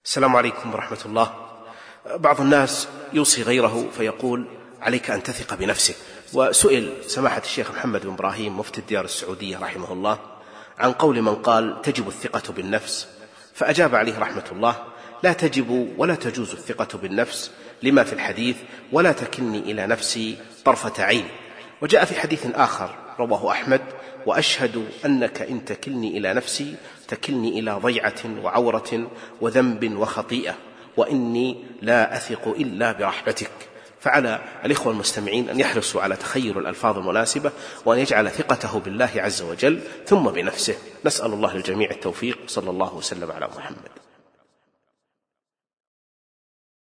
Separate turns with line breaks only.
السلام عليكم ورحمة الله. بعض الناس يوصي غيره فيقول عليك أن تثق بنفسك. وسئل سماحة الشيخ محمد بن إبراهيم مفتي الديار السعودية رحمه الله عن قول من قال تجب الثقة بالنفس، فأجاب عليه رحمة الله: لا تجب ولا تجوز الثقة بالنفس لما في الحديث ولا تكلني إلى نفسي طرفة عين. وجاء في حديث آخر رواه أحمد: وأشهد أنك إن تكلني إلى نفسي تكلني إلى ضيعة وعورة وذنب وخطيئة، وإني لا أثق إلا برحمتك. فعلى الإخوة المستمعين أن يحرصوا على تخير الألفاظ المناسبة، وأن يجعل ثقته بالله عز وجل ثم بنفسه. نسأل الله للجميع التوفيق. صلى الله وسلم على محمد.